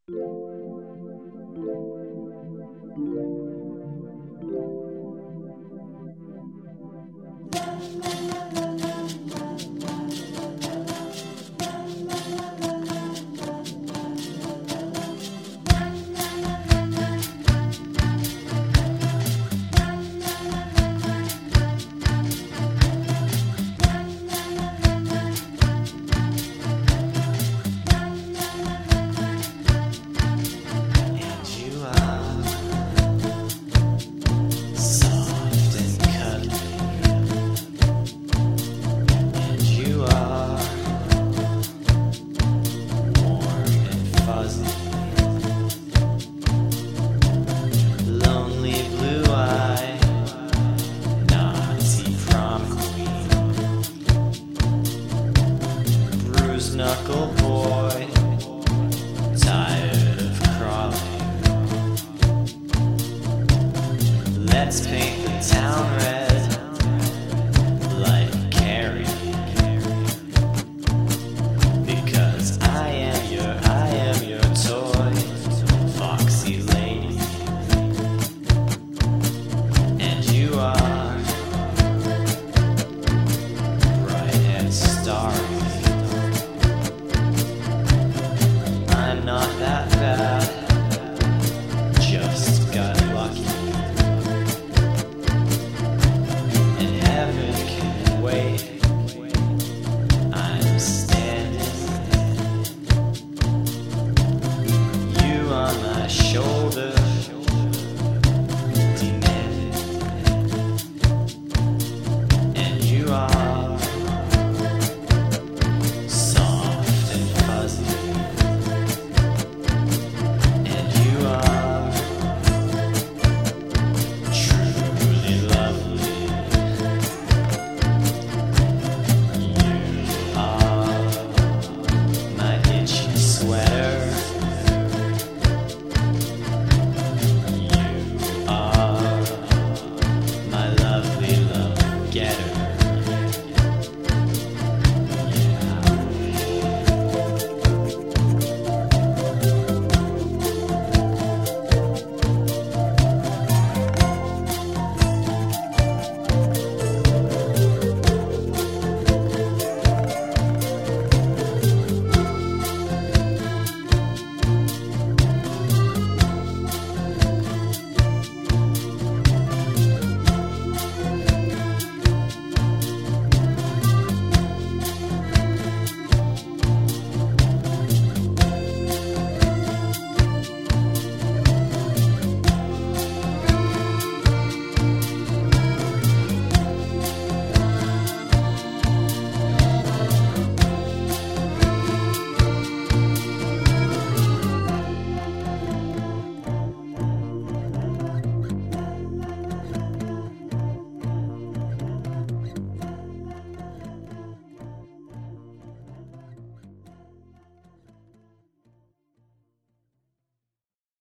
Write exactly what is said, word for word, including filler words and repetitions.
Knuckle boy, tired of crawling. Let's paint the town red like Carrie, because I am your, I am your toy, foxy lady, and you are bright and starry. I'm not that bad, just got lucky. And heaven can wait, I'm standing. You on my shoulder.